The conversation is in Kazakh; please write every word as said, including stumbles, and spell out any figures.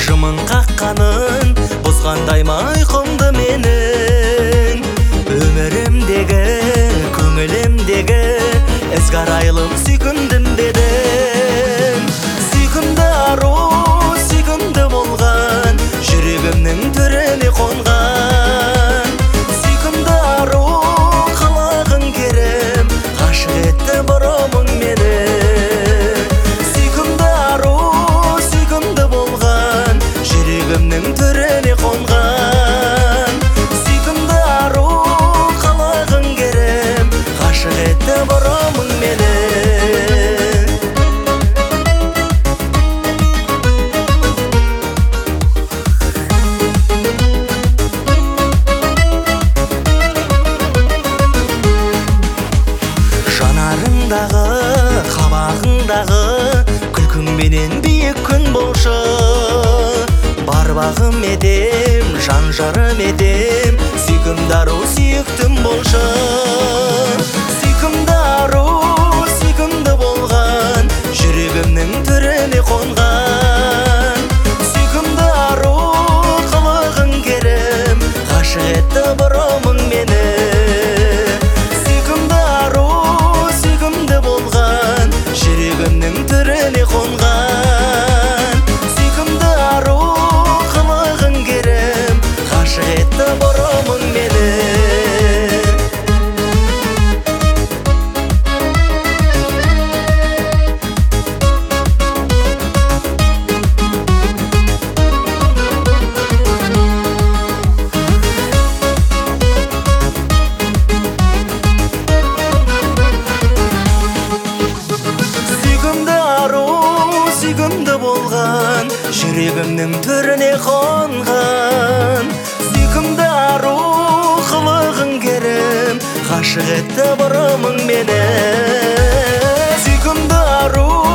жымың қаққанын бұзғандай ма ұйқымды менің. Өмірімдегі, көңілімдегі ізгарайлым сүйкімдім бедің. Сүйкімді ару, сүйкімді болған, жүрегімнің түріне қонған. Сүйкімді ару, қалағың керім, ғашық етті бұрымың мені. Сүйкімді ару, сүйкімді болған, жүрегімнің түріне қонған. Сүйкімді ару, қалағың керім, ғашық етті бұрымың мені. Жанарыңдағы, қабағыңдағы күлкіңменен биік күн болшы. Бар бағым едем, жан жарым едем, сүйкімді ару, сүйіктім болшы. Сүйкімді ару, сүйкімді болған, жүрегімнің түріне қонған. Сүйкімді ару, қылығың керім, ғашық етті бұрымың мені. Сүйкімді ару, сүйкімді болған, жүрегімнің түріне қонған. Сүйкімді ару, қылығың керім, ғашық етті бұрымың мені. Сүйкімді ару, сүйкімді болған, жүрегімнің түріне қонған. Сүйкімді ару, қылығың керім, ғашық етті бұрымың мені. Сүйкімді ару,